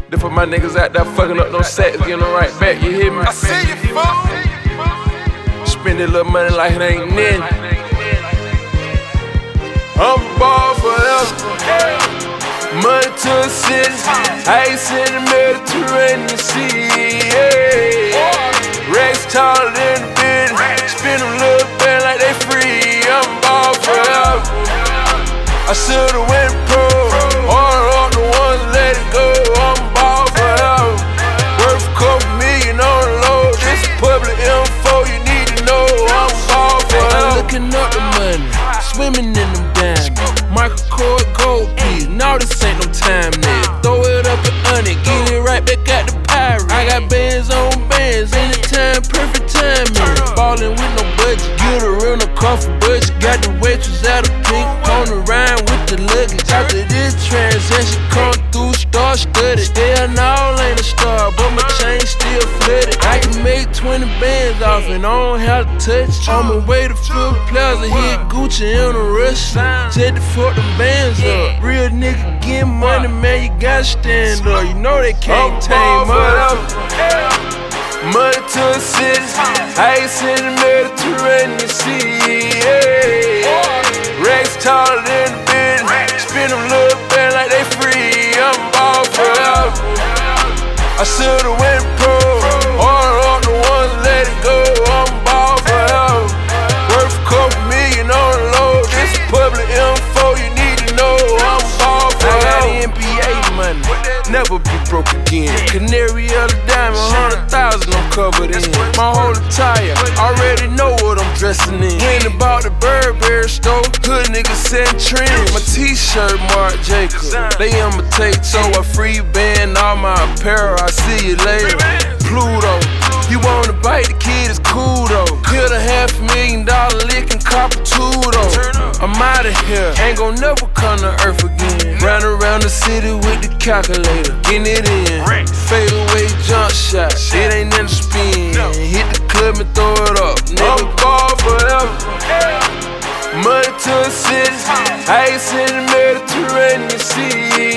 Then for my niggas out there fucking up no sacks, getting them right back, you hear me? I see you, fool. Spend that little money like it ain't nothing. I'm ball forever. Money to the city, ice in the Mediterranean Sea. Yeah. Racks taller than the business, spin them little band like they free. I'm ball forever. I should've went pro, order up the ones let it go. I'm ball forever. Worth a couple million on the low. This public info you need to know. I'm ball forever. I'm looking up the money, swimming in them diamonds. Michael Kors gold piece, now this ain't no time nigga. Throw it up and on it, get it right back at the pirate. I got bands on bands, anytime, perfect timing. Ballin' with no budget, get a real no coffee budget. Got the waitress out of pink, on the rhyme with the luggage. After this transaction, come through, star studded. Still all ain't a star, but my chain still flooded. I can make 20 bands off and I don't have to touch. On my way to Phil Plaza, hit Gucci in a rush. Said to fuck the bands up. Real nigga getting money, man, you gotta stand up. You know they can't tame us. Money to the city, ice in the Mediterranean Sea. Yeah. Racks taller than the business, spin them little band like they free. I'm ball forever. I should've went pro, order up the ones let it go. I'm ball forever. Worth a couple million on the low. This public info you need to know. I'm ball forever. I got NBA money, never be broke again. Canary of the diamond, 100,000 I'm covered in. My whole attire, already know what I'm dressing in. Went and bought the Burberry store, hood niggas setting trends. My t-shirt Marc Jacobs, they imitate, so I free band all my apparel. I see you later. Pluto, you wanna bite the kid, it's cool though. Hit a $500,000 lick and cop a two-though. I'm outta here, ain't gon' never come to earth again. Round around the city with the calculator, getting it in. Fade away jump shot, it ain't nothing to spin. Hit the club and throw it up, I'm ball forever. Money to the city, ice in the Mediterranean Sea.